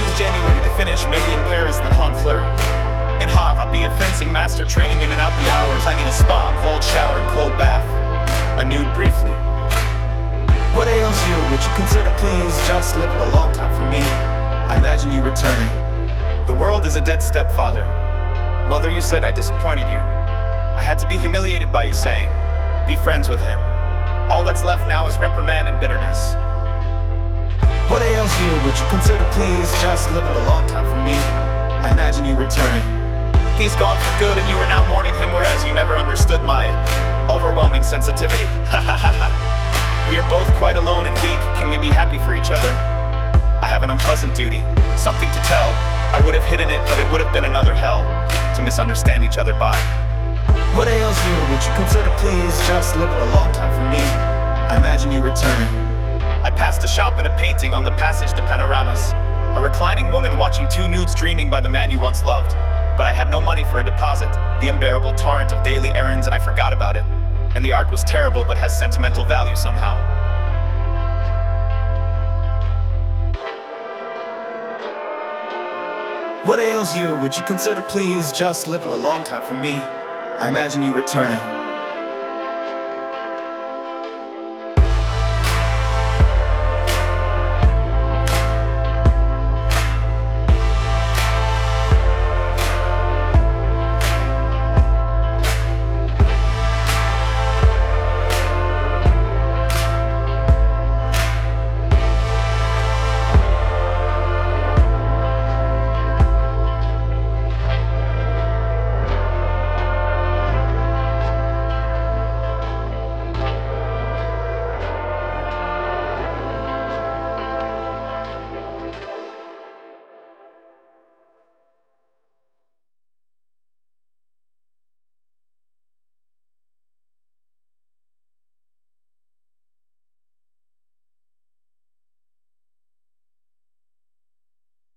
from January to finish, maybe in Paris, then Honfleur. In Havre, I'll be a fencing master, training in and out the hours. I need a spa, cold shower, cold bath, a nude briefly. What ails you? Would you consider please just live a long time for me? I imagine you returning. The world is a dead stepfather. Mother, you said I disappointed you. I had to be humiliated by you saying, be friends with him. All that's left now is reprimand and bitterness. What ails you? Would you consider please just live a long time for me? I imagine you returning. He's gone for good and you are now mourning him, whereas you never understood my overwhelming sensitivity. We are both quite alone and weak. Can we be happy for each other? I have an unpleasant duty, something to tell. I would have hidden it, but it would have been another hell to misunderstand each other by. What ails you? Would you consider please just live a long time for me? I imagine you returning. I passed a shop and a painting on the passage to Panoramas. A reclining woman watching two nudes dreaming by the man you once loved. But I had no money for a deposit, the unbearable torrent of daily errands, and I forgot about it. And the art was terrible but has sentimental value somehow. What ails you? Would you consider please just live a long time for me? I imagine you returning.